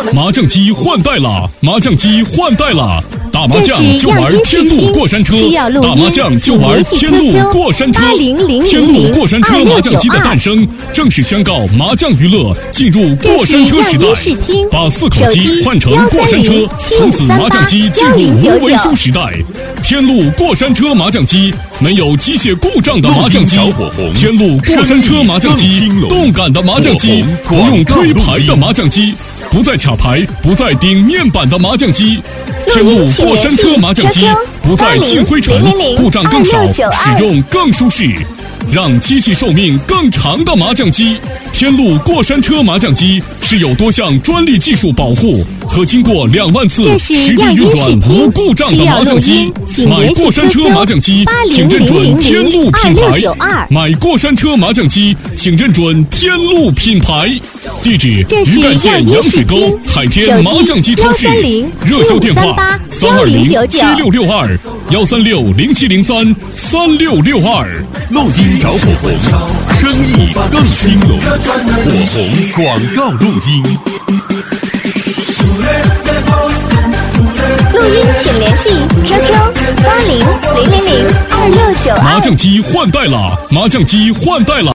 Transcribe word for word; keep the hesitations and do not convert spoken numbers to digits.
麻将机换代了，麻将机换代了。打麻将就玩天路过山车，打麻将就玩天路过山车。天路过山车麻将机的诞生，正式宣告麻将娱乐进入过山车时代。把四口机换成过山车，从此麻将机进入无维修时代。天路过山车麻将机没有机械故障的麻将机，天路过山车麻将机，动感的麻将机，不用推牌的麻将机，不再卡牌，不再顶面板的麻将机。天路过山车麻将机不再进灰尘，故障更少，使用更舒适，让机器寿命更长的麻将机。天路过山车麻将机是有多项专利技术保护和经过两万次实地运转无故障的麻将机。买过山车麻将机，请认准天路品牌。买过山车麻将机，请认准天路品牌。地址：鱼干县羊水沟海天麻将机超市。热销电话：三二零七六六二幺三六零七零三三六六二。 录音找火红，生意更兴隆。火红广告录音。 录音请联系 Q Q 八零零零零二六九二。 麻将机换代了，麻将机换代了。